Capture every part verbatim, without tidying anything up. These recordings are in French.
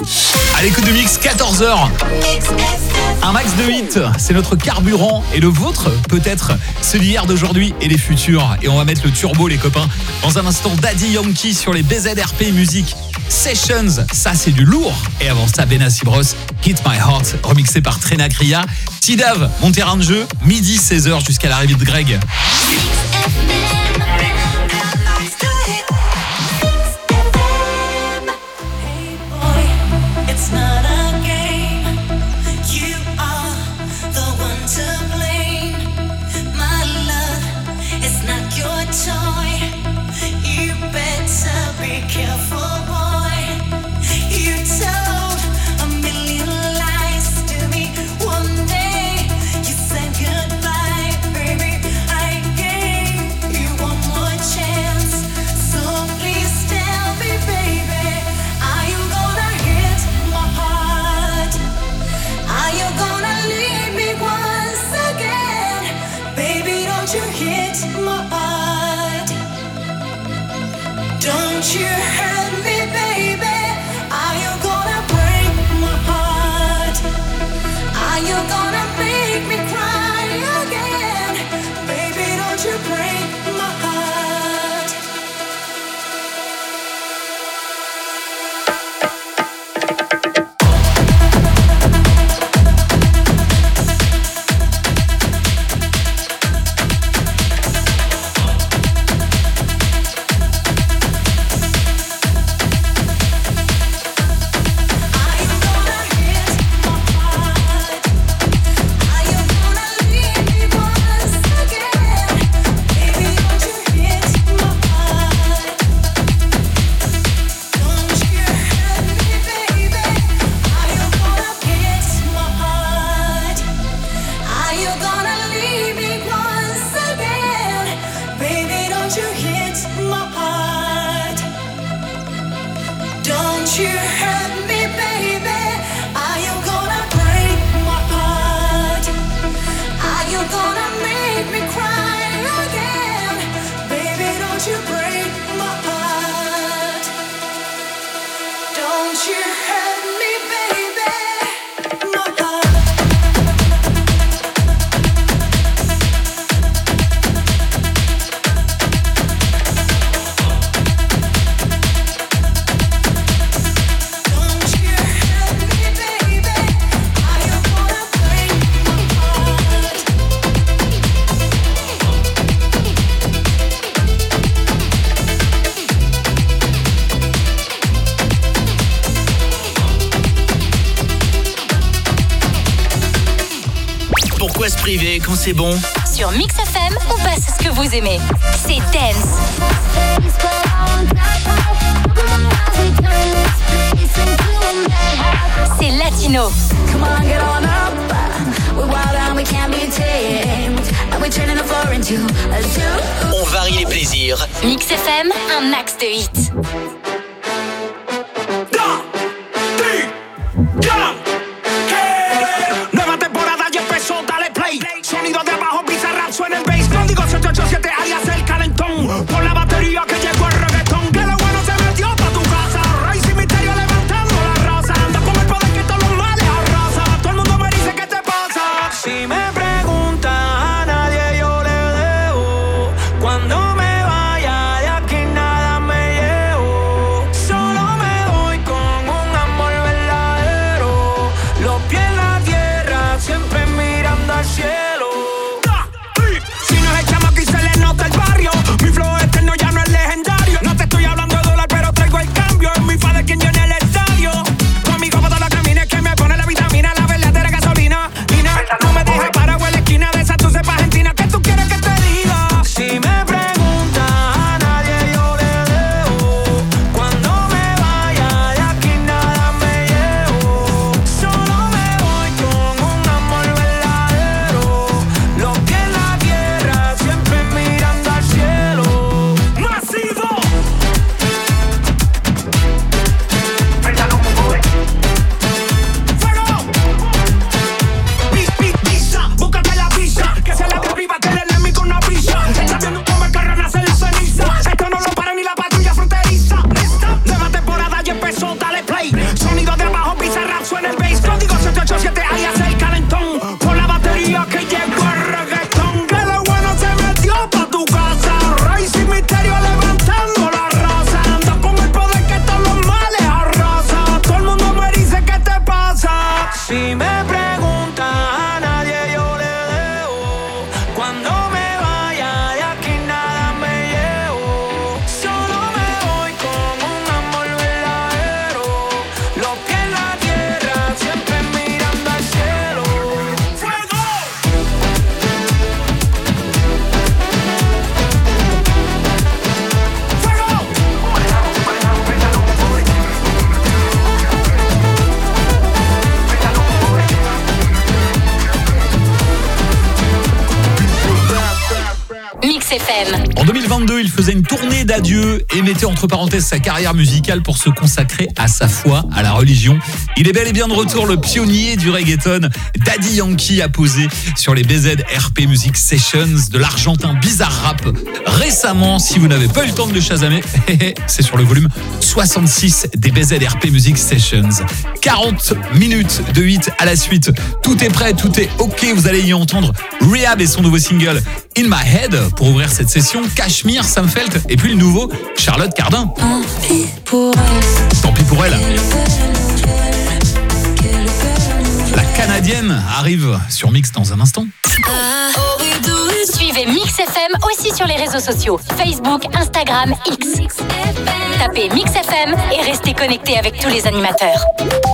À l'écoute de Mix, quatorze heures. Un max de hits, c'est notre carburant. Et le vôtre, peut-être celui d'hier, d'aujourd'hui et les futurs. Et on va mettre le turbo, les copains. Dans un instant, Daddy Yankee sur les B Z R P Music Sessions. Ça, c'est du lourd. Et avant ça, Benassi Bros, Hit My Heart, remixé par Trena Kriya. T-Dav, mon terrain de jeu, midi seize heures jusqu'à l'arrivée de Greg. Don't you hurt me, baby? Are you gonna break my heart? Are you gonna make me cry again? Baby, don't you break my heart? Quand c'est bon. Sur Mix F M, on passe ce que vous aimez. C'est Dance. C'est Latino. On varie les plaisirs. Mix F M, un max de hits. Sonido de abajo, Bizarrap, suena el bass. Código siete ocho siete, alias el calentón. Por la batería que llegó el reggaetón. Que lo bueno se metió pa' tu casa. Rey sin misterio levantando la raza. Anda con el poder que todos los males arrasa. Todo el mundo me dice ¿qué te pasa? Si me preguntan a nadie yo le debo. Cuando me vaya de aquí nada me llevo. F M. En deux mille vingt-deux, il faisait une tournée d'adieu et mettait entre parenthèses sa carrière musicale pour se consacrer à sa foi, à la religion. Il est bel et bien de retour, le pionnier du reggaeton. Daddy Yankee a posé sur les B Z R P Music Sessions de l'Argentin Bizarre Rap. Récemment, si vous n'avez pas eu le temps de le chasamer, c'est sur le volume soixante-six des B Z R P Music Sessions. quarante minutes de hit à la suite. Tout est prêt, tout est ok. Vous allez y entendre Rehab et son nouveau single In My Head pour ouvrir cette session. Cachemire, Sam Felt et puis le nouveau Charlotte Cardin. Tant pis pour elle. Tant pis pour elle. La Canadienne arrive sur Mix dans un instant. Suivez Mix F M aussi sur les réseaux sociaux. Facebook, Instagram, X. Tapez Mix F M et restez connectés avec tous les animateurs.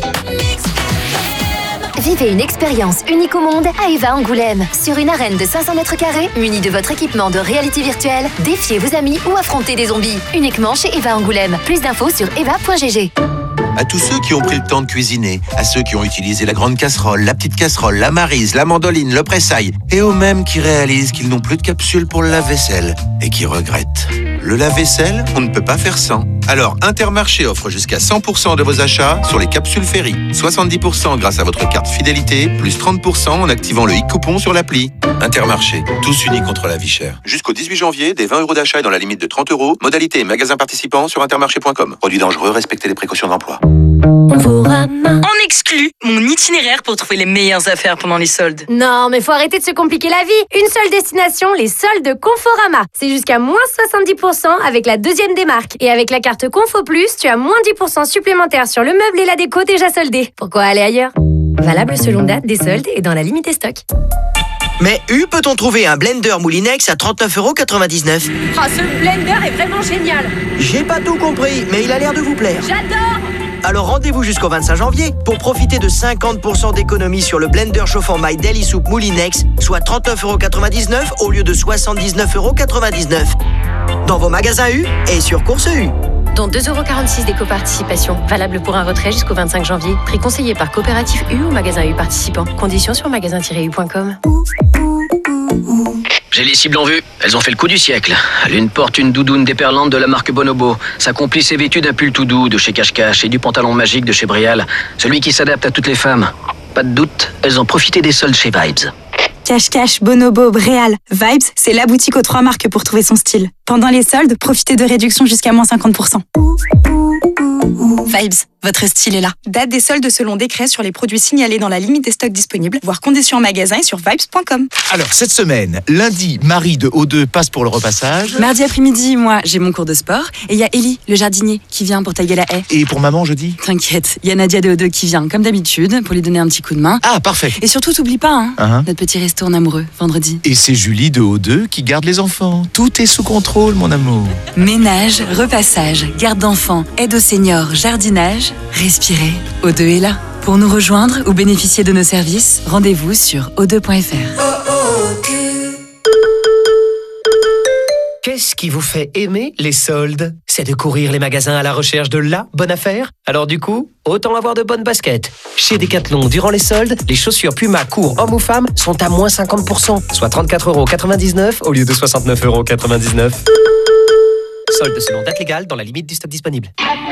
Vivez une expérience unique au monde à Eva Angoulême. Sur une arène de cinq cents mètres carrés, munie de votre équipement de réalité virtuelle, défiez vos amis ou affrontez des zombies. Uniquement chez Eva Angoulême. Plus d'infos sur eva point g g. À tous ceux qui ont pris le temps de cuisiner, à ceux qui ont utilisé la grande casserole, la petite casserole, la maryse, la mandoline, le pressail, et aux mêmes qui réalisent qu'ils n'ont plus de capsule pour le lave-vaisselle et qui regrettent. Le lave-vaisselle, on ne peut pas faire sans. Alors, Intermarché offre jusqu'à cent pour cent de vos achats sur les capsules Ferry. soixante-dix pour cent grâce à votre carte fidélité, plus trente pour cent en activant le e-coupon sur l'appli. Intermarché, tous unis contre la vie chère. Jusqu'au dix-huit janvier, des vingt euros d'achat et dans la limite de trente euros. Modalité et magasin participant sur intermarché point com. Produit dangereux, respectez les précautions d'emploi. En exclut mon itinéraire pour trouver les meilleures affaires pendant les soldes. Non, mais faut arrêter de se compliquer la vie. Une seule destination, les soldes Conforama. C'est jusqu'à moins soixante-dix pour cent avec la deuxième démarque. Et avec la carte Confo Plus, tu as moins dix pour cent supplémentaire sur le meuble et la déco déjà soldés. Pourquoi aller ailleurs ? Valable selon date des soldes et dans la limite des stocks. Mais où peut-on trouver un blender Moulinex à trente-neuf euros quatre-vingt-dix-neuf? Ah, ce blender est vraiment génial. J'ai pas tout compris, mais il a l'air de vous plaire. J'adore. Alors rendez-vous jusqu'au vingt-cinq janvier pour profiter de cinquante pour cent d'économie sur le blender chauffant My Daily Soup Moulinex, soit trente-neuf euros quatre-vingt-dix-neuf au lieu de soixante-dix-neuf euros quatre-vingt-dix-neuf. Dans vos magasins U et sur Course U. Dont deux euros quarante-six d'éco-participation. Valable pour un retrait jusqu'au vingt-cinq janvier. Prix conseillé par Coopérative U ou magasin U participant. Conditions sur magasin tiret u point com. J'ai les cibles en vue. Elles ont fait le coup du siècle. L'une porte une doudoune déperlante de la marque Bonobo. Sa complice est vêtue d'un pull tout doux de chez Cache-Cache et du pantalon magique de chez Brial. Celui qui s'adapte à toutes les femmes. Pas de doute, elles ont profité des soldes chez Vibes. Cache-Cache, Bonobo, Bréal, Vibes, c'est la boutique aux trois marques pour trouver son style. Pendant les soldes, profitez de réductions jusqu'à moins cinquante pour cent. Vibes, votre style est là. Date des soldes selon décret sur les produits signalés dans la limite des stocks disponibles, voire conditions en magasin et sur vibes point com. Alors, cette semaine, lundi, Marie de O deux passe pour le repassage. Mardi après-midi, moi, j'ai mon cours de sport. Et il y a Ellie, le jardinier, qui vient pour tailler la haie. Et pour maman, jeudi? T'inquiète, il y a Nadia de O deux qui vient, comme d'habitude, pour lui donner un petit coup de main. Ah, parfait. Et surtout, t'oublies pas, hein, uh-huh. notre petit resto en amoureux, vendredi. Et c'est Julie de O deux qui garde les enfants. Tout est sous contrôle, mon amour. Ménage, repassage, garde d'enfants, aide aux seniors, jardinage, respirez. O deux est là. Pour nous rejoindre ou bénéficier de nos services, rendez-vous sur o deux point f r. Qu'est-ce qui vous fait aimer les soldes? C'est de courir les magasins à la recherche de la bonne affaire? Alors du coup, autant avoir de bonnes baskets. Chez Decathlon, durant les soldes, les chaussures Puma court hommes ou femmes sont à moins cinquante pour cent, soit trente-quatre euros quatre-vingt-dix-neuf au lieu de soixante-neuf euros quatre-vingt-dix-neuf. Soldes selon date légale dans la limite du stock disponible.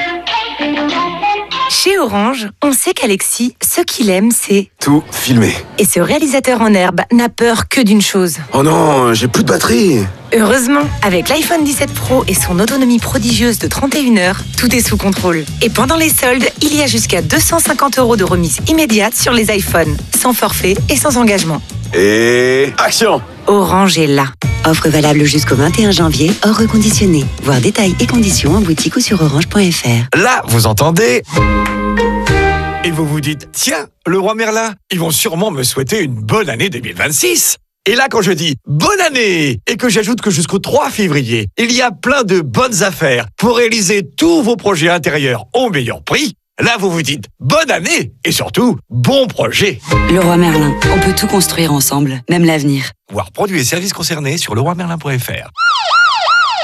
Chez Orange, on sait qu'Alexis, ce qu'il aime, c'est... tout filmer. Et ce réalisateur en herbe n'a peur que d'une chose. Oh non, j'ai plus de batterie. Heureusement, avec l'iPhone dix-sept Pro et son autonomie prodigieuse de trente et une heures, tout est sous contrôle. Et pendant les soldes, il y a jusqu'à deux cent cinquante euros de remise immédiate sur les iPhones, sans forfait et sans engagement. Et... action! Orange est là. Offre valable jusqu'au vingt et un janvier, hors reconditionné. Voir détails et conditions en boutique ou sur orange point f r. Là, vous entendez? Et vous vous dites, tiens, le roi Merlin, ils vont sûrement me souhaiter une bonne année deux mille vingt-six. Et là, quand je dis bonne année et que j'ajoute que jusqu'au trois février, il y a plein de bonnes affaires pour réaliser tous vos projets intérieurs au meilleur prix, là, vous vous dites bonne année et surtout bon projet. Le roi Merlin, on peut tout construire ensemble, même l'avenir. Voir produits et services concernés sur le roi merlin point f r.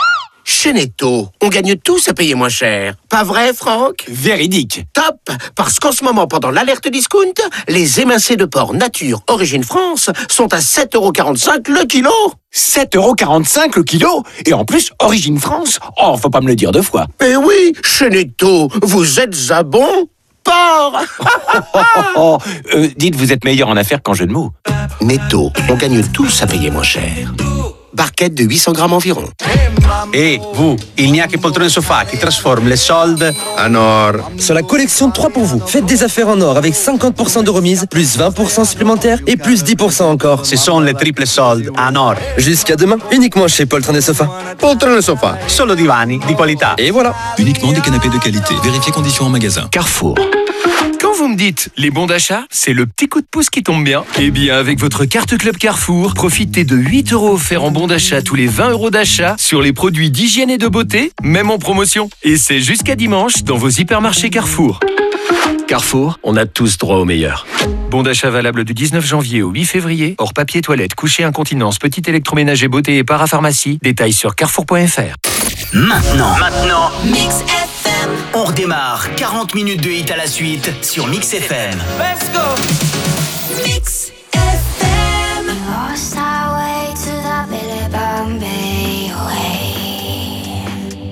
Chez Netto, on gagne tous à payer moins cher. Pas vrai, Franck? Véridique. Top! Parce qu'en ce moment, pendant l'alerte discount, les émincés de porc nature Origine France sont à sept euros quarante-cinq le kilo. sept euros quarante-cinq le kilo? Et en plus, Origine France? Oh, faut pas me le dire deux fois. Eh oui, chez Netto, vous êtes un bon porc. oh, oh, oh. Euh, dites, vous êtes meilleur en affaires qu'en jeu de mots. Netto, on gagne tous à payer moins cher. Barquette de huit cents grammes environ. Et vous, il n'y a que Poltrone Sofa qui transforme les soldes en or. Sur la collection trois pour vous, faites des affaires en or avec cinquante pour cent de remise, plus vingt pour cent supplémentaires et plus dix pour cent encore. Ce sont les triples soldes en or. Jusqu'à demain, uniquement chez Poltrone Sofa. Poltrone Sofa, solo divani di qualità. Et voilà. Uniquement des canapés de qualité. Vérifiez conditions en magasin. Carrefour. Quand vous me dites les bons d'achat, c'est le petit coup de pouce qui tombe bien. Eh bien, avec votre carte Club Carrefour, profitez de huit euros offerts en bons d'achat tous les vingt euros d'achat sur les produits d'hygiène et de beauté, même en promotion. Et c'est jusqu'à dimanche dans vos hypermarchés Carrefour. Carrefour, on a tous droit au meilleur. Bon d'achat valable du dix-neuf janvier au huit février, hors papier toilette, coucher incontinence, petit électroménager beauté et parapharmacie. Détails sur carrefour point f r. Maintenant, maintenant, Mix F M. On redémarre quarante minutes de hit à la suite sur Mix F M. Let's go. Mix F M. We lost our way to the Billy Bombay way.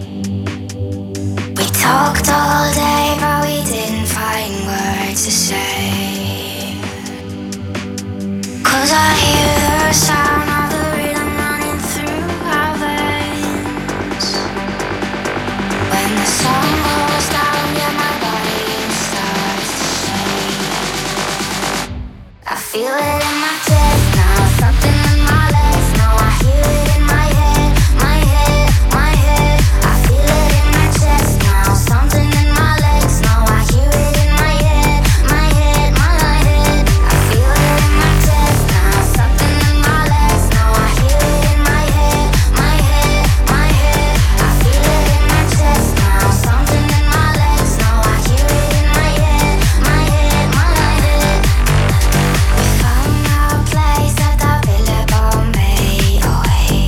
We talked all day, but we didn't find words to say. 'Cause I hear the sound of the rhythm running through our veins. When the sun goes down, yeah, my body starts to shake. I feel it in my chest now, something in my legs. Now I hear it in my head, my head, my head. I feel it in my chest now, something in my legs. Now I hear it in my head, my head, my head. I feel it in my chest now, something in my legs. Now I hear it in my head, my head, my head. I feel it in my chest now, something in my legs. Now I hear it in my head, my head, my head. We found our place at the Villa Bombay away.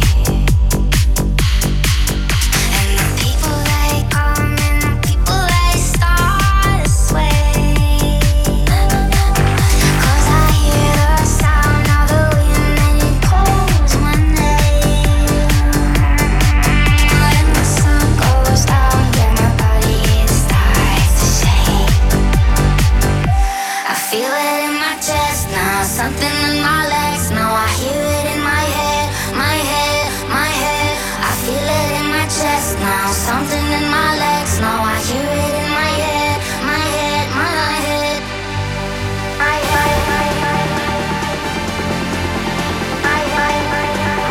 And the people they come and the people they start to sway. 'Cause I hear the sound of the wind and it calls my name. When the sun goes down, yeah, my body it starts to shake. I feel it in my chest now, something in my legs. Now I hear it in my head, my head, my head. I feel it in my chest now, something in my legs. Now I hear it in my head, my head, my head. My head, my head, my head, my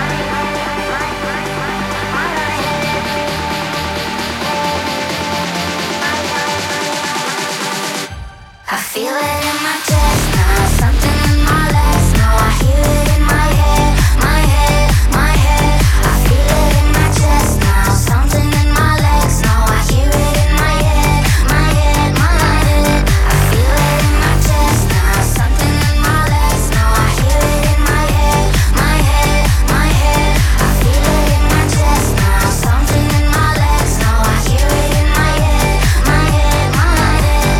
I feel it in my chest now, something in my legs. Now I hear it in my head, my head, my head. I feel it in my chest now, something in my legs. Now I hear it in my head, my head, my head. I feel it in my chest now, something in my legs. Now I hear it in my head, my head, my head. I feel it in my chest now, something in my legs. Now I hear it in my head, my head, my head.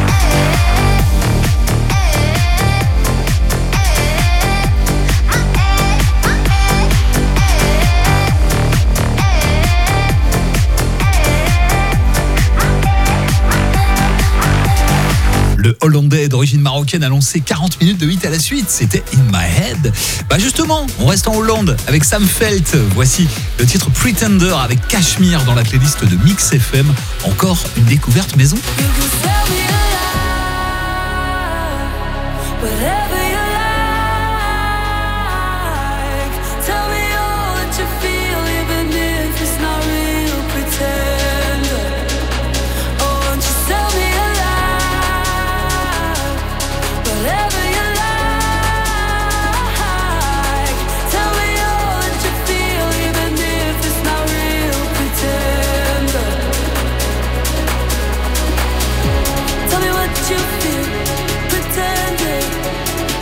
Le Hollandais d'origine marocaine a lancé quarante minutes de hit à la suite. C'était In My Head. Bah justement, on reste en Hollande avec Sam Felt. Voici le titre Pretender avec Cashmere dans la playlist de Mix F M. Encore une découverte maison. Whatever you like, tell me all that you feel, even if it's not real. Pretender, oh, won't you tell me a lie? Whatever you like, tell me all that you feel, even if it's not real. Pretender, tell me what you feel. Pretender.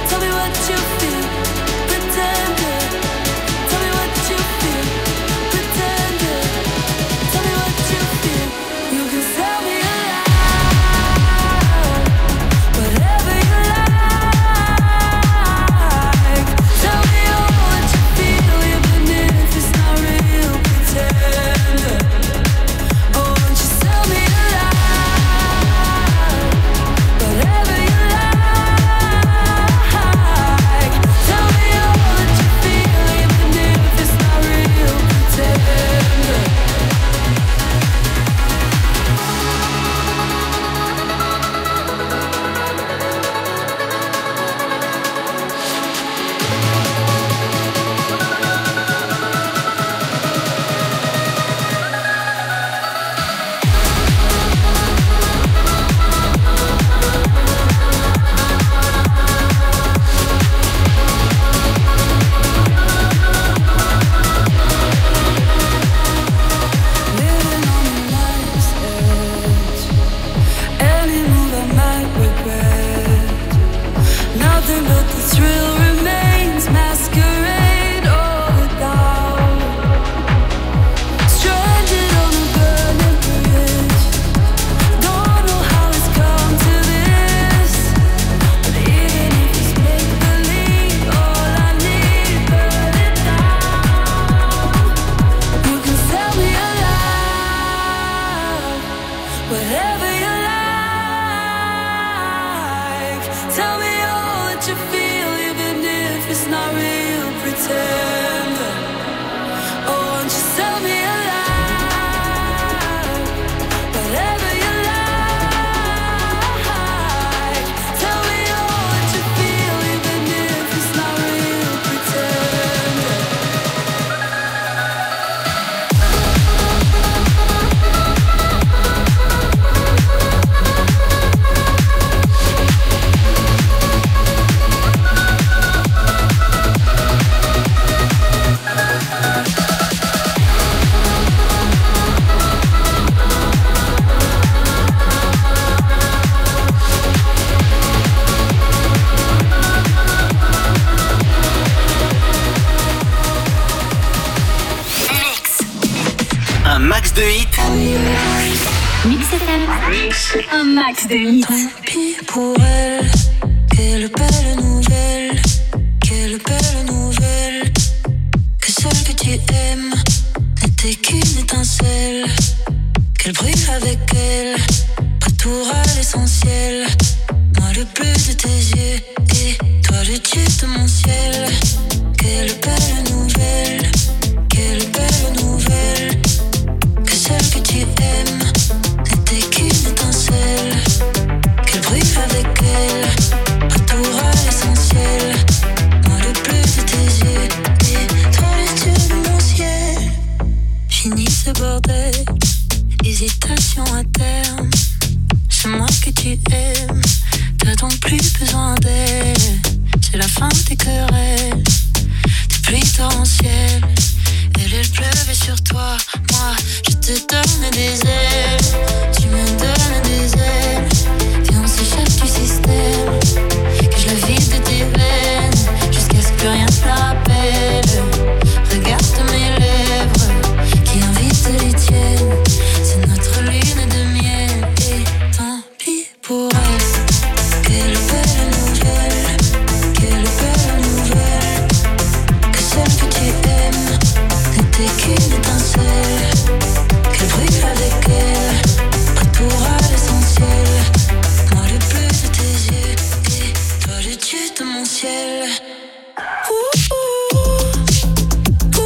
Un max de hits. Tant pis pour elle, quelle belle nouvelle, quelle belle nouvelle. Que celle que tu aimes n'était qu'une étincelle. Qu'elle brille avec elle, retour à l'essentiel. Moi le bleu de tes yeux et toi le dieu de mon ciel. Quelle belle nouvelle, quelle belle nouvelle. Que celle que tu aimes n'était qu'une étincelle. Qu'elle brille avec elle, retour à l'essentiel. Moi le bleu de tes yeux et toi le dieu de mon ciel. Fini ce bordel, hésitation à terme. C'est moi que tu aimes, t'as donc plus besoin d'elle. C'est la fin des querelles, des pluies torrentielles. Elle, elle pleuvait sur toi, moi je te donne des ailes. Tu me donnes des ailes, viens on s'échappe du système. Que je la vide de tes veines, jusqu'à ce que rien ne la rappelle. Regarde mes lèvres, qui invitent les tiennes. C'est notre lune de miel, et tant pis pour elle. Quelle belle nouvelle, quelle belle nouvelle. Que celle que tu aimes n'était qu'une étincelle. Qu'elle brille avec elle, retour à l'essentiel. Moi le bleu de tes yeux, et toi le dieu de mon ciel. Ouh, ouh, ouh,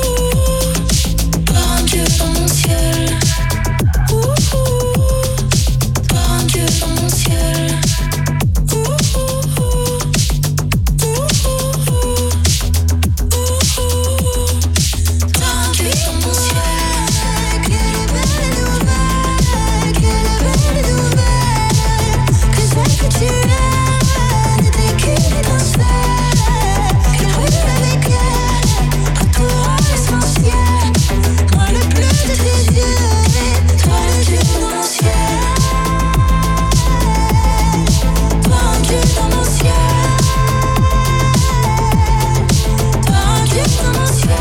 ouh. Toi un dieu dans mon ciel. Ouh, ouh. Toi un dieu dans mon ciel. Ouh, ouh, ouh. Ouh, ouh, ouh. Ouh, ouh. Toi un dieu dans mon ciel. Quelle belle nouvelle, quelle belle nouvelle. Que celle que tu aimes n'était qu'une étincelle. Qu'elle brûle avec elle, retour à l'essentiel. Moi le bleu de tes yeux, toi le dieu dans mon ciel. Toi un dieu dans mon ciel. Toi un dieu dans mon ciel.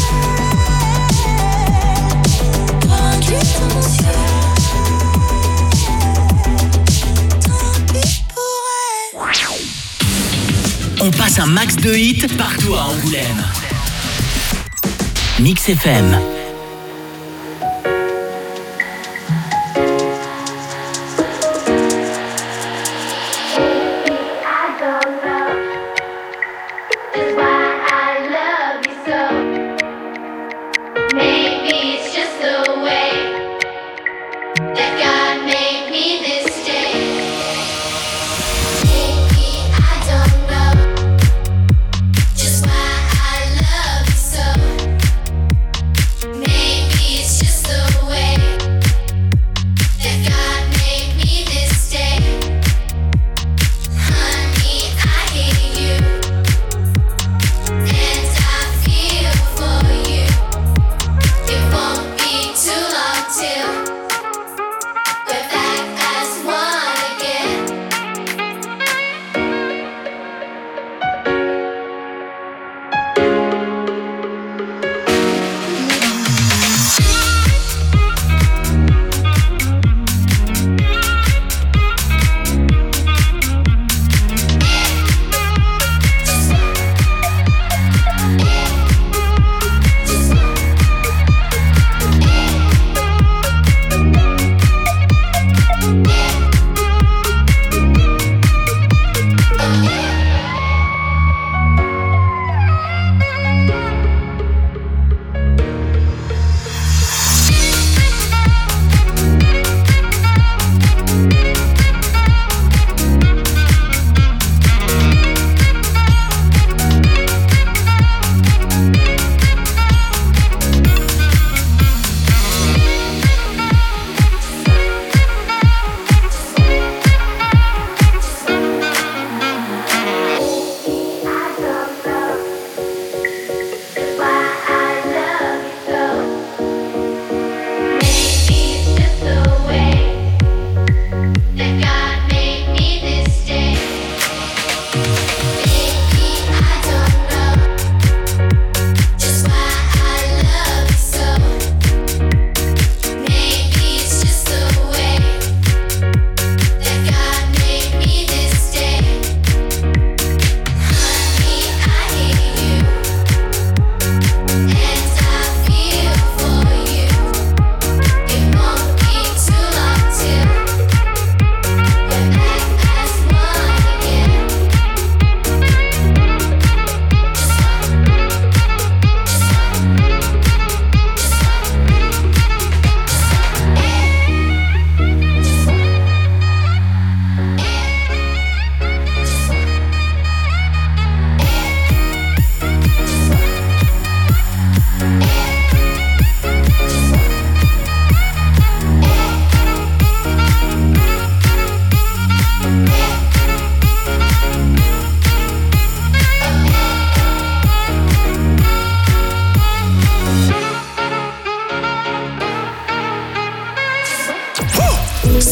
Toi un dieu dans mon ciel. Tant pis pour elle. On passe un max de hits partout à Angoulême. Mix F M. Just why I love you so.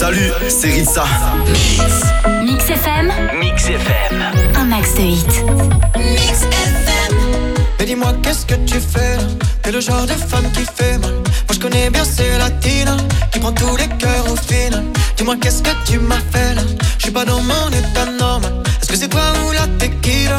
Salut, c'est Ritza. Mix F M. Mix F M. Un max de hits. Mix F M. Mais dis-moi qu'est-ce que tu fais là? T'es le genre de femme qui fait mal. Moi je connais bien ces latinas qui prend tous les cœurs au final. Dis-moi qu'est-ce que tu m'as fait là? Je suis pas dans mon état normal. Est-ce que c'est toi ou la tequila?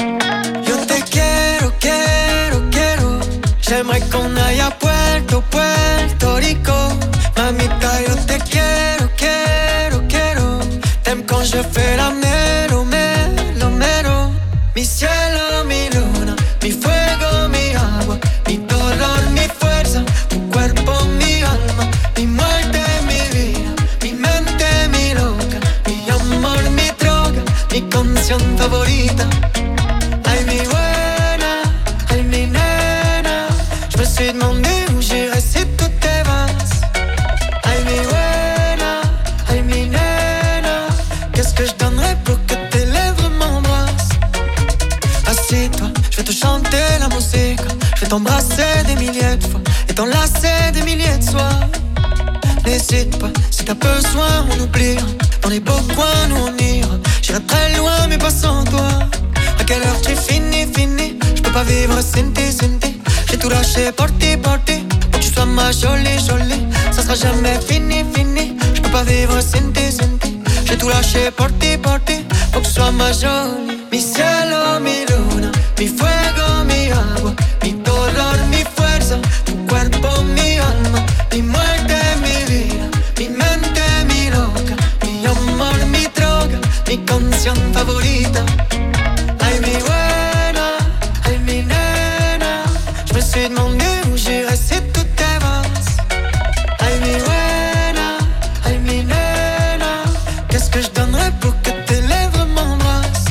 Yo te quiero, quiero, quiero. J'aimerais qu'on aille à Puerto, Puerto Rico. Mamita, yo te quiero, quiero, quiero. T'aimes quand je fais la melo, melo, melo. Mi cielo, mi luna, mi fuego, mi agua, mi dolor, mi fuerza, tu cuerpo, mi alma, mi muerte, mi vida, mi mente, mi loca, mi amor, mi droga, mi canción favorita. Ay, mi buena, ay, mi nena, je me suis demandé où j'irais si tout t'efface. Ay, mi buena, ay, mi nena, qu'est-ce que je donnerais pour que tes lèvres m'embrassent. Assieds-toi, je vais te chanter la musique. Je vais t'embrasser des milliers de fois et t'enlacer des milliers de soirs. N'hésite pas, si t'as besoin on oubliera. Dans les beaux coins nous on ira. J'irai très loin mais pas sans toi. À quelle heure tu finis, finis? Je peux pas vivre sans tes, sans tes. J'ai tout lâché pour ti, pour ti. Pour que tu sois ma jolie, jolie. Ça sera jamais fini, fini. Je peux pas vivre sans tes, sans tes. J'ai tout lâché pour ti, pour ti. Pour que tu sois ma jolie. Mi cielo, mi luna, mi fuego, mi agua, mi dolor, mi fuerza, tu cuerpo, mi alma, mi muerte, mi vida, mi mente, mi loca, mi amor, mi droga, mi canción favorita. Ay, mi buena, ay, mi nena, je me suis demandé où j'irais si tout t'efface. Ay, mi buena, ay, mi nena, qu'est-ce que je donnerais pour que tes lèvres m'embrassent.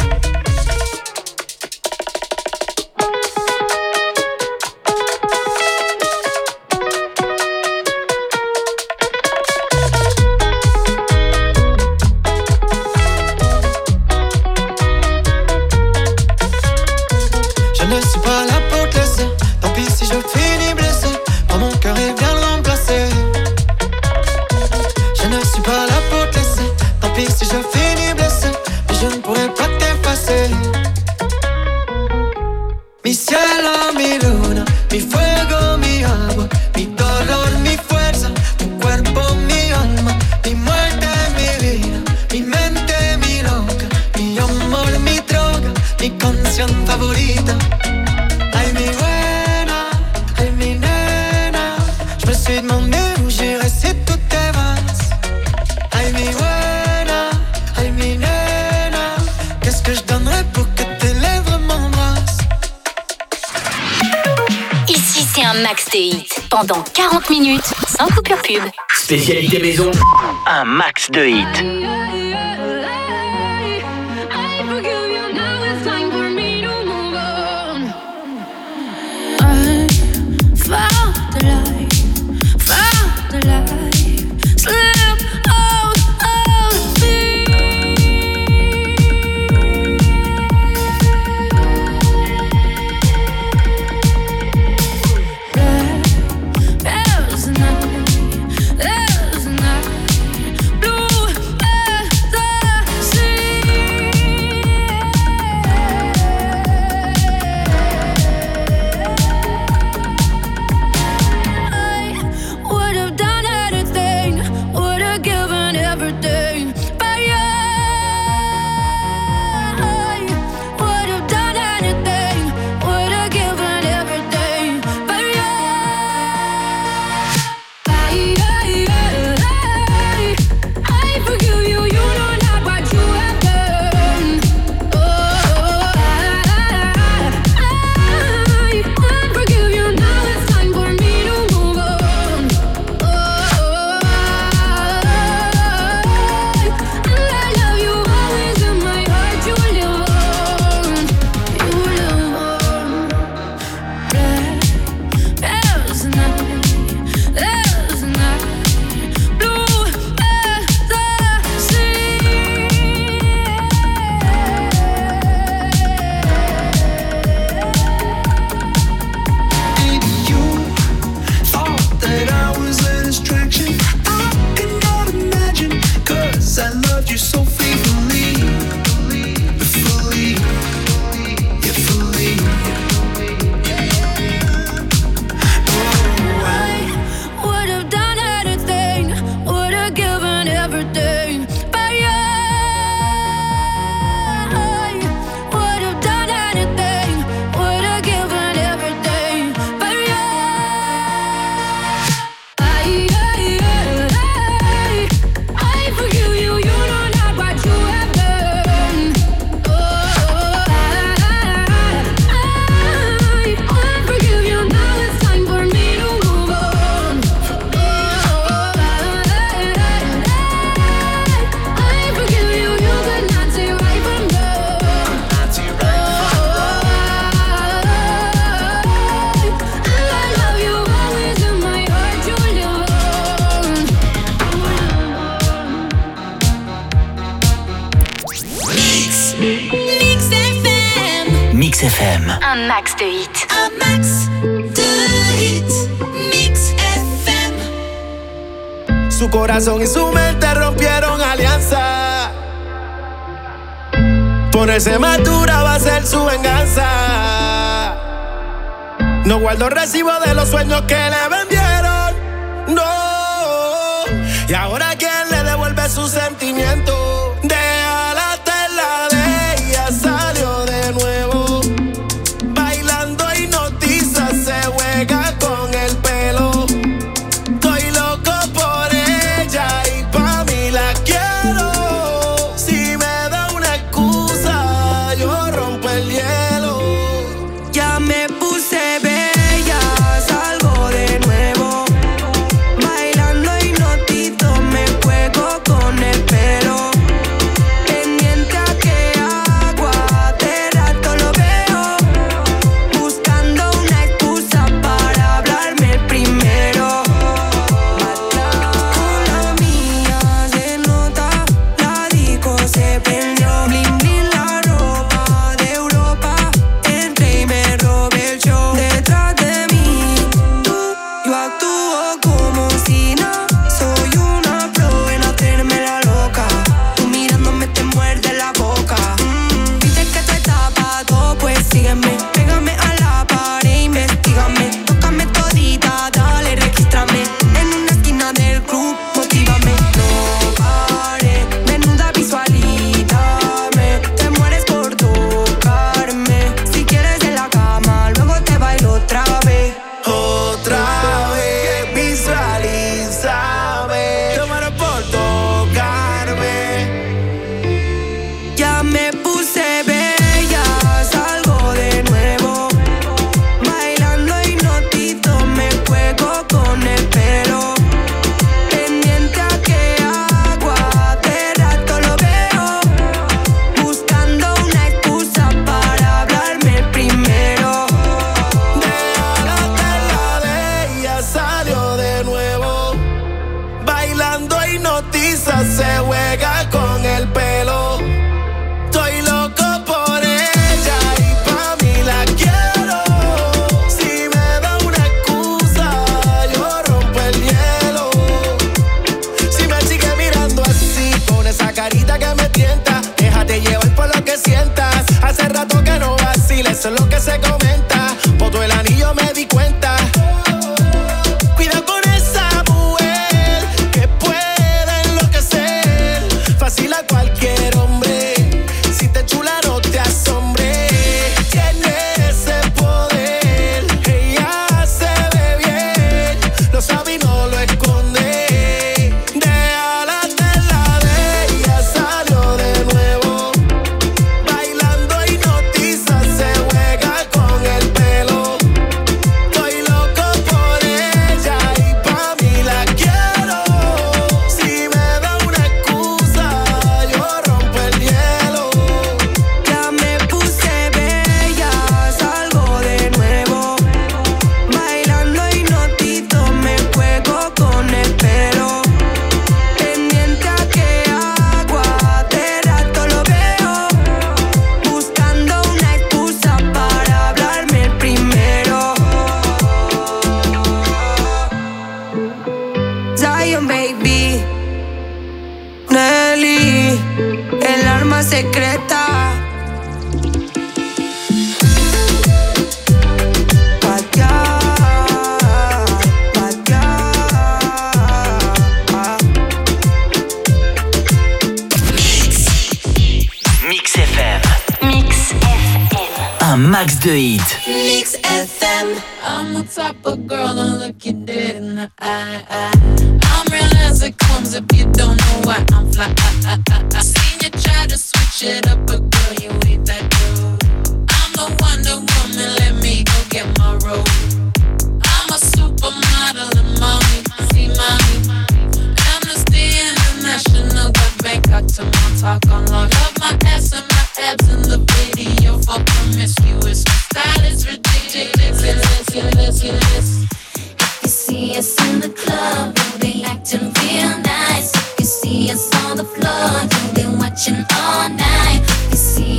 Je ne suis pas là pour te laisser. Tant pis si je finis blessé. Dans mon cœur il vient le remplacer. Je ne suis pas là pour te laisser. Tant pis si je finis blessé. Mais je ne pourrai pas t'effacer. Mi cielo, mi luna, mi fuego, mi agua, mi dolor, mi fuerza, tu cuerpo, mi alma, mi muerte, mi vida, mi mente, mi loca, mi amor, mi droga, mi canción favorita. Ay, mi buena, ay, mi nena, je me suis demandé où j'irais si tout t'efface. Ay, mi buena, ay, mi nena, qu'est-ce que je donnerais pour que tes lèvres m'embrassent. Ici, c'est un max de hits. Pendant quarante minutes, sans coupure pub. Spécialité maison, un max de hits. Found the light, found the light, slip out of me. There was a night, there was a night, blue, red, Mix F M. Mix F M. Un max de hits. Un max de hits. Mix F M. Su corazón y su mente rompieron alianza. Ponerse más dura va a ser su venganza. No guardo recibo de los sueños que le vendieron. No. Y ahora quién le devuelve sus sentimientos. Deja la tela de ella, salió de nuevo. Bailando hipnotiza, se juega con el pelo. Estoy loco por ella y pa' mí la quiero. Si me da una excusa, yo rompo el hielo. Ya me puse bella, salgo de nuevo. Bailando hipnotito, me juego con el pelo. Pendiente a que agua, de rato lo veo. Buscando una excusa para hablarme primero. Con la mía se nota, la disco se prendió. Bling bling la ropa de Europa. Entré y me robé el show. Detrás de mí, tú, yo actúo como si no. Soy una pro en hacerme la loca. Tú mirándome te muerde la boca. Mm, Dices que te tapa todo, pues sígueme. Pégame a la pared, investígame. Tócame todita, dale, regístrame. En una esquina del club, motívame. No pare, desnuda visualízame. Te mueres por tocarme. Si quieres en la cama, luego te bailo otra vez. Otra vez visualízame. Te muero por tocarme. Ya me puse bella, salgo de nuevo. Bailando hipnotito, me juego con el pelo. Pendiente a que agua, de rato lo veo. Buscando una excusa para hablarme primero. Deja la tela de ella, salió de nuevo. Bailando hipnotiza, se juega con el pelo. Estoy loco por ella y pa' mí la quiero. Si me da una excusa, yo rompo el hielo. Si me sigue mirando así, con esa carita que me tienta, déjate llevar por lo que sientas. Hace rato que no vacila, eso es lo que se comenta. Botó el anillo, me di cuenta. Cuida con esa mujer que puede enloquecer. Fácil a cualquier hombre. Si te chula no te asombre. Tiene ese poder. Ella se ve bien. Lo sabe y no lo esconde. Deja la tela de ella, salió de nuevo. Bailando hipnotiza, se juega con el pelo. Estoy loco por ella y pa' mí la quiero. Si me da una excusa, yo rompo el hielo. Ya me puse bella, salgo de nuevo. Bailando hipnotito, me juego con el pelo. Pendiente a que agua, de rato lo veo. Buscando una excusa para hablarme primero. Zion baby, Nelly, el arma secreta. Patear, patear. Mix F M. Mix F M. Un max de hits. Mix F M. I'm the type of girl to look you dead in the eye. I'm real as it comes if you don't know why I'm fly. I, I, I, I seen you try to switch it up, but girl, you ain't that good. I'm the Wonder Woman, let me go get my robe. I'm a supermodel and mommy, see mommy. Amnesty International got Bangkok to my talk on log. Love my ass and my abs in the video for promiscuous. My style is ridiculous. You see us in the club, we'll be acting real nice. You see us on the floor, you've been watching all night. You see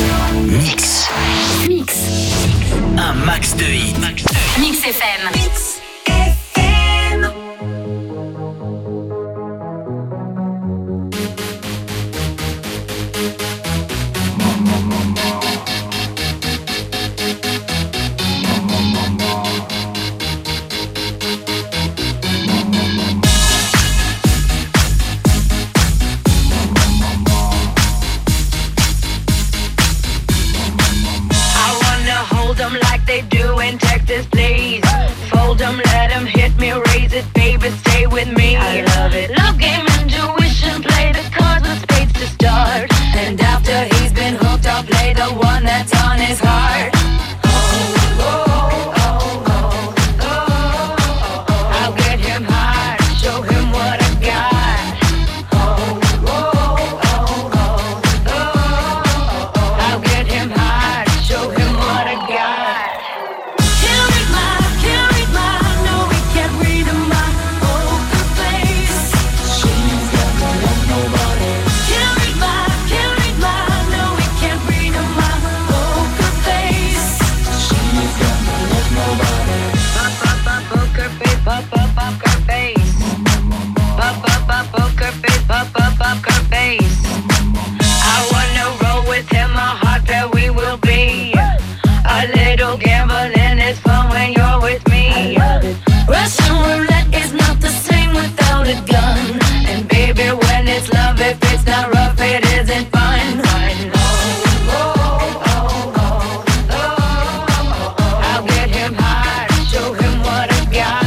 Mix. Mix. Un max de hits. Mix F M. Mix F M. Like they do in Texas, please. Fold them, let them hit me, raise it, baby, stay with me. I love it. Love game, intuition, play the cards with spades to start. And after he's been hooked, I'll play the one that's on his heart. Oh, oh, oh, oh, oh, oh. I'll get him high, show him what I got. Oh, oh, oh, oh, oh, oh. I'll get him high, show him what I got. I wanna roll with him, a hot pair we will be. A little gambling is fun when you're with me. Russian roulette is not the same without a gun. And baby, when it's love, if it's not rough, it isn't fun. Oh, oh, oh, oh, oh, oh. I'll get him high, show him what I got.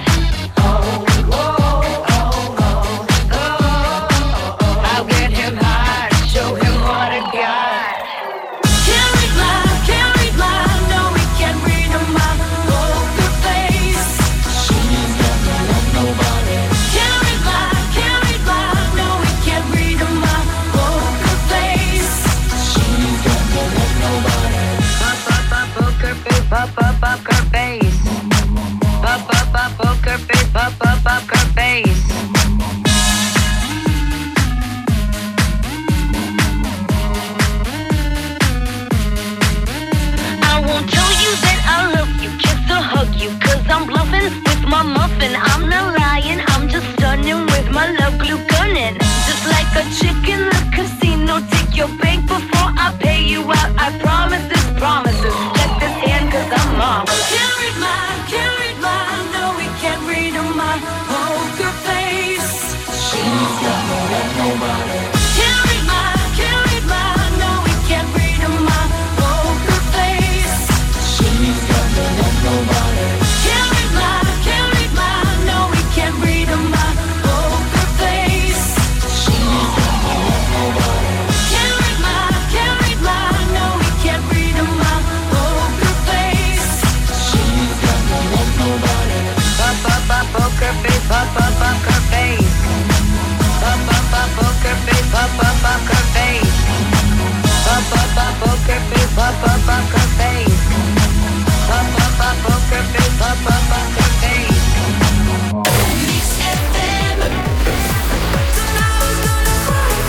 Pop up up her face. Pop up up poker face. Pop up up her face. I won't tell you that I love you, kiss or hug you, cause I'm bluffing with my muffin. I'm not lying, I'm just stunning with my love glue gunning. Just like a chick in the casino, take your bank before I pay you out. I promise this, promises. Let this hand cause I'm mom. Can't read my, can't read my, no we can't read my poker face. She's got no like nobody. Can't read my, can't read my, no we can't read my poker face. She's got no like nobody. Can't read my, can't read my, no we can't read my poker face. She's got no like nobody. Can't read my, can't read my, no we can't read my poker face. She's got no like nobody. Pop up up poker face, pop up up her face. Pop up up poker face, pop up up her face. Pop up up poker face, pop up up her face. Pop up up poker face, pop up up her face. Mix F M. Tonight is gonna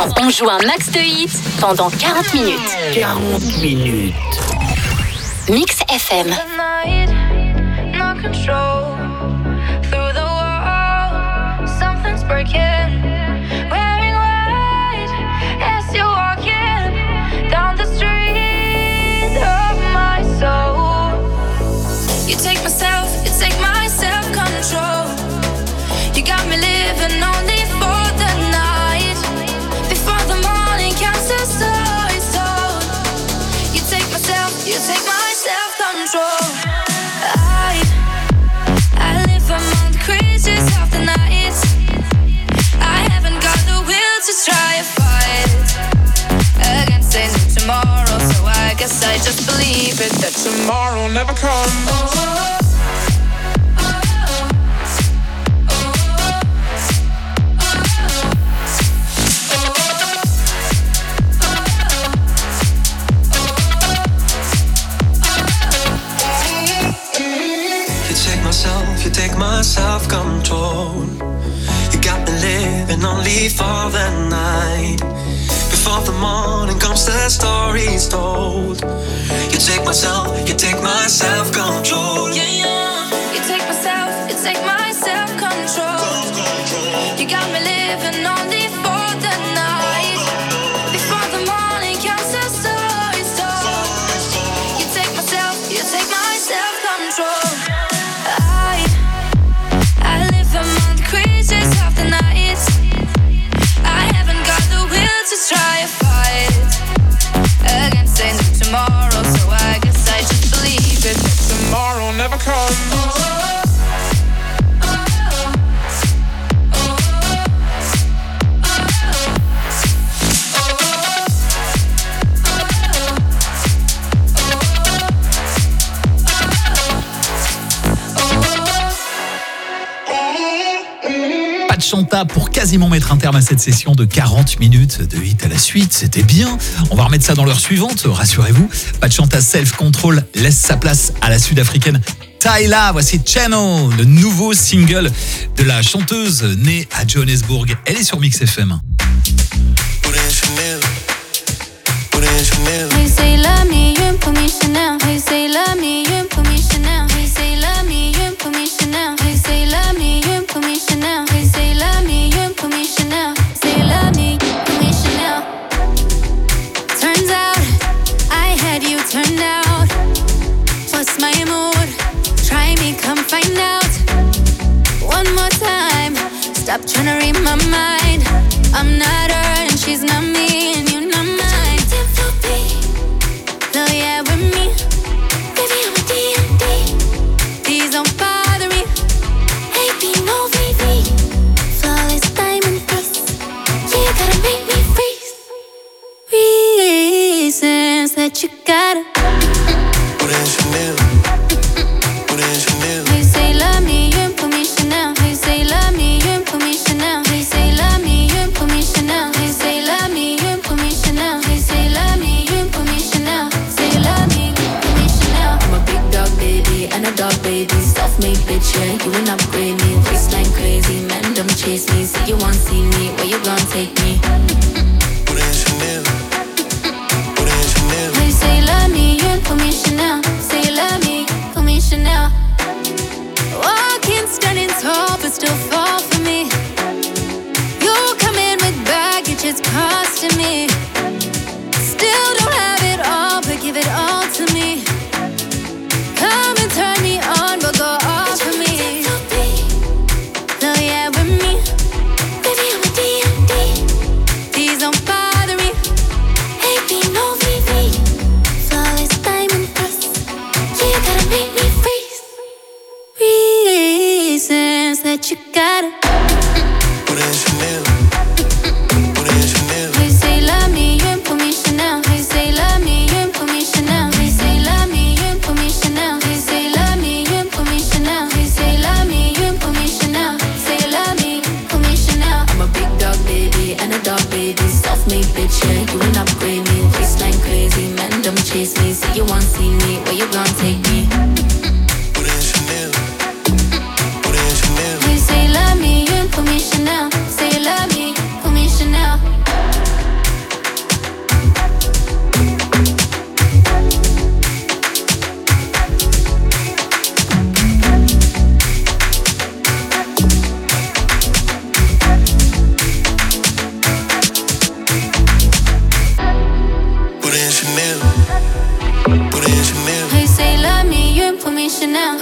On joue un max de hits pendant quarante minutes. quarante minutes. Mix F M. No control through the wall. Something's breaking. Wearing white as you're walking down the street of my soul. You take myself, you take my self-control. You got me living only for the night. Before the morning comes, the story's told. You take myself, you take my self-control. I, I live among the creatures of the night. I haven't got the will to try a fight against a new tomorrow. So I guess I just believe it that tomorrow never comes. Oh. You take my self-control. You got me living only for the night. Before the morning comes, the story's told. You take myself, you take my self-control. Yeah, yeah. You take myself, you take my self-control. You got me living only for the night. Before the morning comes, the story's told. You take myself, you take my self-control. Among the creatures of the night, I haven't got the will to try a fight against a new tomorrow. So I guess I just believe it that tomorrow never comes. Chanta pour quasiment mettre un terme à cette session de quarante minutes de hit à la suite. C'était bien. On va remettre ça dans l'heure suivante, rassurez-vous. Chanta Self Control laisse sa place à la sud-africaine Tyla. Voici Chano, le nouveau single de la chanteuse née à Johannesburg. Elle est sur Mix F M. They say love me, you put me Chanel. They say love me, you put me Chanel. They say love me, you put me Chanel. They say love me, you put me Chanel. They say love me, you put me Chanel. Say love me, put me Chanel. Turns out I had you turned out. What's my mood? Try me, come find out. One more time. Stop trying to read my mind. I'm not her and she's not me and you're not mine. So yeah, with me, baby, I'm a D and D. Please don't bother me. Hey, be no V V. Flawless diamond face. Yeah, you gotta make me freeze. Reasons that you gotta. Put in Chanel. Put in Chanel. They say love me, you put me Chanel. They say love me, you put me Chanel. They say love me, you put me Chanel. They say love me, you put me Chanel. They say love me, you put me Chanel. Say love me, put me Chanel. I'm a big dog baby and a dog baby. Self-made bitch, yeah, you ain't upgrade me. Waistline crazy, man, don't chase me. Say you want see me, where you gon' take me? Put in Chanel. Put in Chanel. They say love me, you put me Chanel. Say love me, put me Chanel. Walking, standing tall, but still fall for me. You come in with baggage, it's costing me. Still don't have it all, but give it all to me. Come and turn me on, but go off for me. So yeah, with me, baby, I'm a D and D. Please don't bother me. Hey, be no V V. Flawless diamond face. Yeah, you gotta make me freeze. Reasons that you gotta. Put in Chanel. Put in Chanel. They say love me, you put me Chanel. They say love me, you put me Chanel. They say love me, you put me Chanel. They say love me, you put me Chanel. They say love me, you put me Chanel. Say love me, put me Chanel. I'm a big dog baby and a dog baby. Self-made bitch, yeah, you ain't upgrade me. Waistline crazy, man, don't chase me. Say you want see me, where you gon' take me? Put in Chanel. Put in Chanel. They say love me,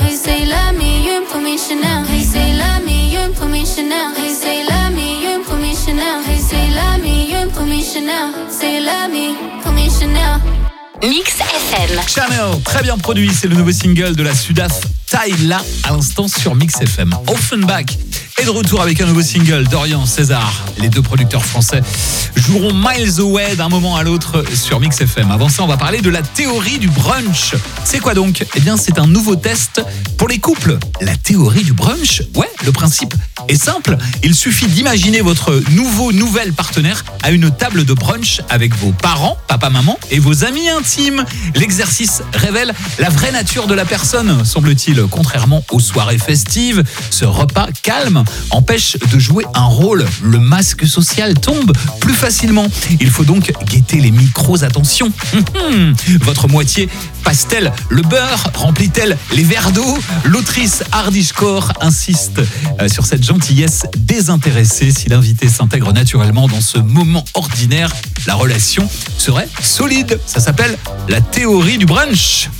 Hey, say love me, you pour me Chanel. Hey, say love me, you pour me Chanel. Hey, say love me, you pour me Chanel. Hey, say love me, you pour me Chanel. Say love me, pour me Chanel. Mix F M. Chanel, très bien produit, c'est le nouveau single de la Sudaf Tyla à l'instant sur Mix F M. Offenbach est de retour avec un nouveau single. Dorian, César, les deux producteurs français joueront Miles Away d'un moment à l'autre sur Mix F M. Avant ça, on va parler de la théorie du brunch. C'est quoi donc ? Eh bien, c'est un nouveau test pour les couples. La théorie du brunch ? Ouais, le principe est simple. Il suffit d'imaginer votre nouveau, nouvelle partenaire à une table de brunch avec vos parents, papa, maman et vos amis intimes. L'exercice révèle la vraie nature de la personne, semble-t-il. Contrairement aux soirées festives, ce repas calme empêche de jouer un rôle. Le masque social tombe plus facilement. Il faut donc guetter les micros. Attention. Votre moitié passe-t-elle le beurre ? Remplit-elle les verres d'eau ? L'autrice Hardishcore insiste sur cette gentillesse désintéressée. Si l'invité s'intègre naturellement dans ce moment ordinaire, la relation serait solide. Ça s'appelle la théorie du brunch.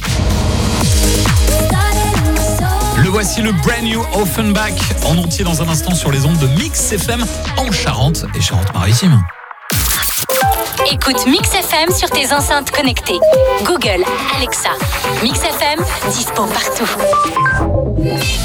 Le voici, le brand new Offenbach en entier dans un instant sur les ondes de Mix F M en Charente et Charente-Maritime. Écoute Mix F M sur tes enceintes connectées. Google, Alexa, Mix F M, dispo partout.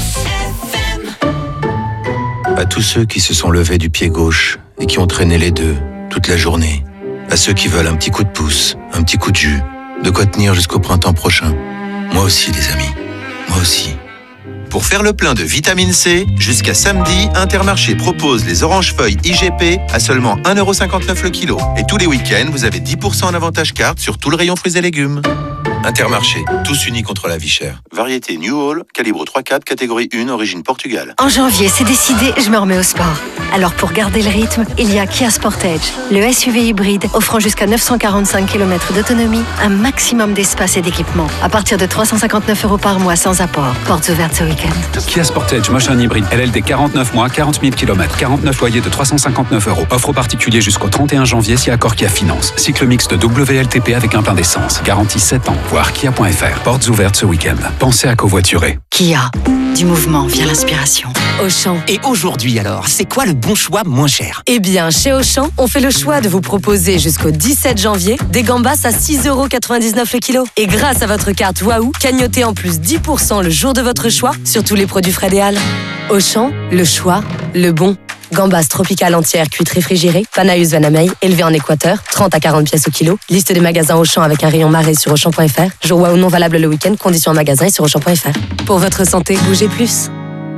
À tous ceux qui se sont levés du pied gauche et qui ont traîné les deux toute la journée. À ceux qui veulent un petit coup de pouce, un petit coup de jus, de quoi tenir jusqu'au printemps prochain. Moi aussi, les amis, moi aussi. Pour faire le plein de vitamine C, jusqu'à samedi, Intermarché propose les oranges feuilles I G P à seulement un euro cinquante-neuf le kilo. Et tous les week-ends, vous avez dix pour cent en avantage carte sur tout le rayon fruits et légumes. Intermarché, tous unis contre la vie chère. Variété New Hall, calibre trois virgule quatre, catégorie un, origine Portugal. En janvier, c'est décidé, je me remets au sport. Alors pour garder le rythme, il y a Kia Sportage, le S U V hybride offrant jusqu'à neuf cent quarante-cinq kilomètres d'autonomie, un maximum d'espace et d'équipement, à partir de trois cent cinquante-neuf euros par mois sans apport. Portes ouvertes ce week-end. Kia Sportage, machin hybride, L L D quarante-neuf mois, quarante mille kilomètres, quarante-neuf loyers de trois cent cinquante-neuf euros. Offre aux particuliers jusqu'au trente et un janvier si accord Kia Finance. Cycle mixte W L T P avec un plein d'essence. Garantie sept ans. Voir kia point f r. Portes ouvertes ce week-end. Pensez à covoiturer. Kia, du mouvement vient l'inspiration. Auchan. Et aujourd'hui alors, c'est quoi le bon choix moins cher ? Eh bien, chez Auchan, on fait le choix de vous proposer jusqu'au dix-sept janvier des gambas à six euros quatre-vingt-dix-neuf le kilo. Et grâce à votre carte Waouh, cagnotez en plus dix pour cent le jour de votre choix sur tous les produits frais Léal. Auchan, le choix, le bon. Gambas tropicales entières cuites réfrigérées, Panaeus Vanamei, élevées en Équateur, trente à quarante pièces au kilo. Liste des magasins Auchan avec un rayon marée sur Auchan point f r. Jour Waouh non valable le week-end, conditions en magasin et sur Auchan point f r. Pour votre santé, bougez plus.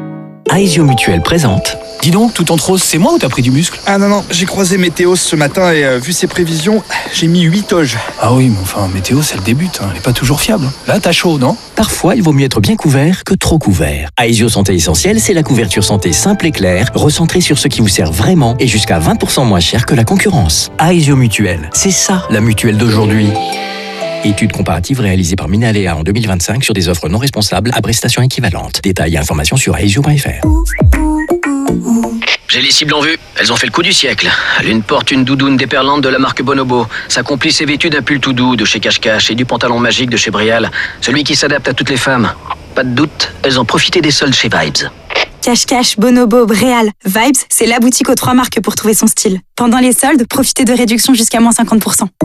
Aesio Mutuelle présente. Dis donc, tout en rose, c'est moi ou t'as pris du muscle ? Ah non, non, j'ai croisé Météo ce matin et euh, vu ses prévisions, j'ai mis huit toges. Ah oui, mais enfin, Météo, c'est le début, hein. Elle est pas toujours fiable. Là, t'as chaud, non ? Parfois, il vaut mieux être bien couvert que trop couvert. Aesio Santé Essentielle, c'est la couverture santé simple et claire, recentrée sur ce qui vous sert vraiment et jusqu'à vingt pour cent moins cher que la concurrence. Aesio Mutuelle, c'est ça la mutuelle d'aujourd'hui. Étude comparative réalisée par Minalea en deux mille vingt-cinq sur des offres non responsables à prestations équivalentes. Détails et informations sur aesio point f r. J'ai les cibles en vue. Elles ont fait le coup du siècle. L'une porte une doudoune déperlante de la marque Bonobo. Sa complice est vêtue d'un pull tout doux de chez Cache Cache et du pantalon magique de chez Brial. Celui qui s'adapte à toutes les femmes. Pas de doute, elles ont profité des soldes chez Vibes. Cache Cache, Bonobo, Bréal, Vibes, c'est la boutique aux trois marques pour trouver son style. Pendant les soldes, profitez de réductions jusqu'à moins cinquante pour cent.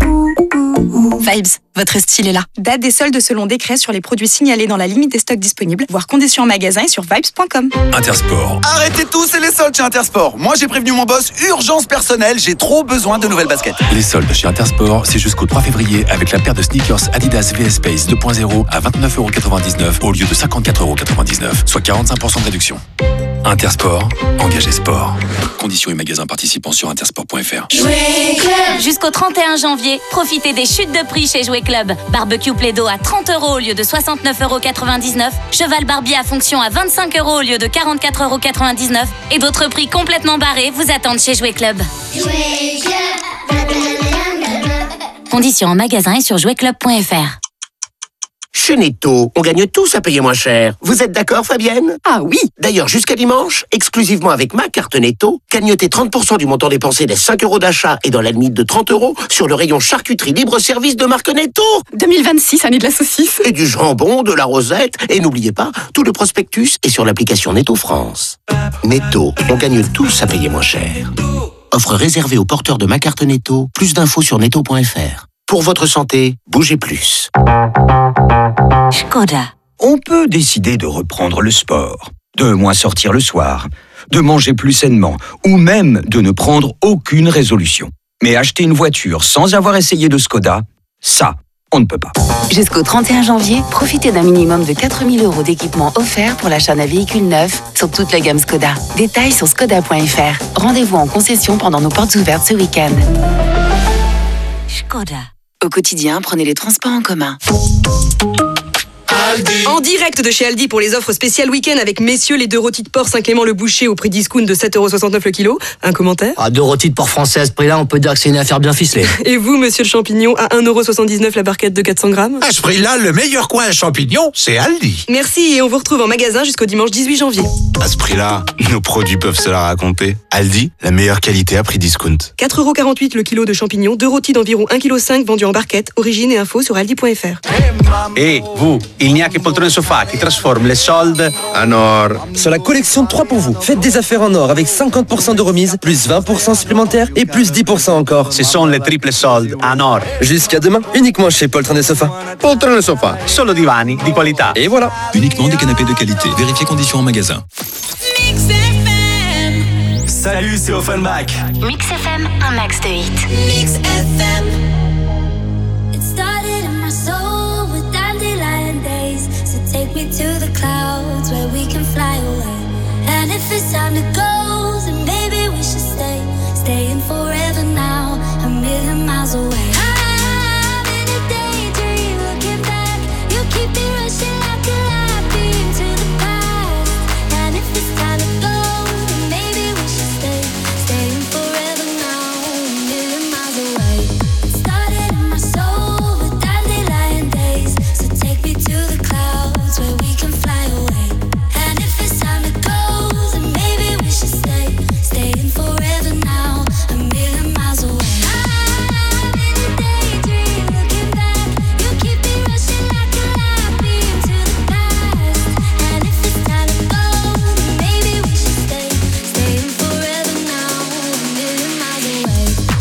Vibes, votre style est là. Date des soldes selon décret sur les produits signalés dans la limite des stocks disponibles, voire conditions en magasin et sur vibes point com. Intersport. Arrêtez tout, c'est les soldes chez Intersport. Moi j'ai prévenu mon boss, urgence personnelle, j'ai trop besoin de nouvelles baskets. Les soldes chez Intersport, c'est jusqu'au trois février avec la paire de sneakers Adidas V S Space deux point zéro à vingt-neuf euros quatre-vingt-dix-neuf au lieu de cinquante-quatre euros quatre-vingt-dix-neuf, soit quarante-cinq pour cent de réduction. Intersport, engagé sport. Conditions et magasins participants sur intersport point f r. Jouet Club. Jusqu'au trente et un janvier, profitez des chutes de prix chez Jouet Club. Barbecue Plaido à trente euros au lieu de soixante-neuf euros quatre-vingt-dix-neuf. Cheval Barbie à fonction à vingt-cinq euros au lieu de quarante-quatre euros quatre-vingt-dix-neuf. Et d'autres prix complètement barrés vous attendent chez Jouet Club. Jouet Club. Conditions en magasin et sur jouet club point f r. Chez Netto, on gagne tous à payer moins cher. Vous êtes d'accord, Fabienne? Ah oui. D'ailleurs, jusqu'à dimanche, exclusivement avec ma carte Netto, gagnotez trente pour cent du montant dépensé des cinq euros d'achat et dans la limite de trente euros sur le rayon charcuterie libre-service de marque Netto. deux mille vingt-six, année de la saucisse. Et du jambon, de la rosette. Et n'oubliez pas, tout le prospectus est sur l'application Netto France. Netto, on gagne tous à payer moins cher. Offre réservée aux porteurs de ma carte Netto. Plus d'infos sur netto point f r. Pour votre santé, bougez plus. Skoda. On peut décider de reprendre le sport, de moins sortir le soir, de manger plus sainement, ou même de ne prendre aucune résolution. Mais acheter une voiture sans avoir essayé de Skoda, ça, on ne peut pas. Jusqu'au trente et un janvier, profitez d'un minimum de quatre mille euros d'équipement offert pour l'achat d'un véhicule neuf sur toute la gamme Skoda. Détails sur skoda point f r. Rendez-vous en concession pendant nos portes ouvertes ce week-end. Skoda. Au quotidien, prenez les transports en commun. En direct de chez Aldi pour les offres spéciales week-end avec messieurs les deux rôtis de porc Saint-Clément-le-Boucher au prix discount de sept euros soixante-neuf le kilo. Un commentaire? Ah, deux rôtis de porc français à ce prix-là, on peut dire que c'est une affaire bien ficelée. Et vous, monsieur le champignon, à un euro soixante-dix-neuf la barquette de quatre cents grammes? À ce prix-là, le meilleur coin à champignons, c'est Aldi. Merci et on vous retrouve en magasin jusqu'au dimanche dix-huit janvier. À ce prix-là, nos produits peuvent se la raconter. Aldi, la meilleure qualité à prix discount. quatre euros quarante-huit le kilo de champignons, deux rôtis d'environ un virgule cinq kilos vendus en barquette. Origine et info sur aldi point f r. Et vous, il n'y a que Poltrone Sofa qui transforme les soldes en or. Sur la collection trois pour vous, faites des affaires en or avec cinquante pour cent de remise, plus vingt pour cent supplémentaires et plus dix pour cent encore. Ce sont les triples soldes en or. Jusqu'à demain, uniquement chez Poltrone Sofa. Poltrone Sofa, solo divani di qualità. Et voilà. Uniquement des canapés de qualité. Vérifiez conditions en magasin. Salut, c'est Offenbach. Mix F M, un max de hits. Mix F M. It started in my soul with dandelion days. So take me to the clouds where we can fly away. And if it's time to go, then maybe we should stay. Staying forever now, a million miles away. I'm in a daydream, looking back. You keep me rushing like a light beam to the past. And if it's time to go, then maybe we should stay. Staying forever now, a million miles away. It started in my soul with dandelion days. So take me to the clouds where we can fly away. And if it's time to go, then maybe we should stay. Staying forever now, a million miles away. I'm in a daydream, looking back. You keep me rushing like a light beam to the past. And if it's time to go, then maybe we should stay. Staying forever now, a million miles away.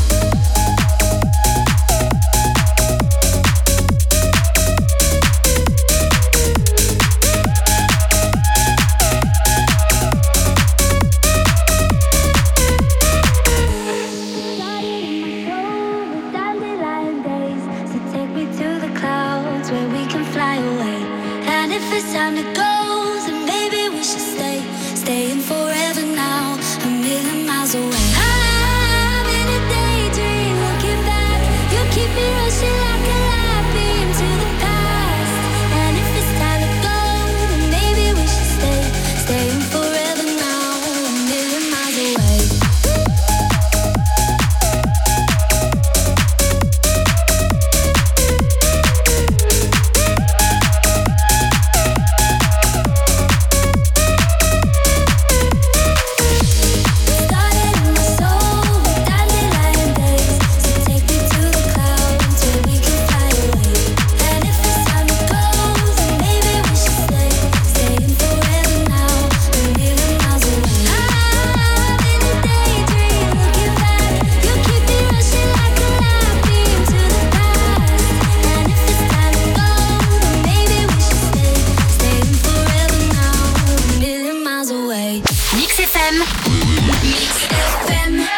Dandelion days, so take me to the clouds where we can fly away. And if it's time to go, then maybe we should stay. Staying forever now, a million miles away. I'm in a daydream, looking back. You keep me rushing like a light beam to the past. And if it's time to go, then maybe we should stay. Staying forever now, a million miles away. Mix F M. Mix F M.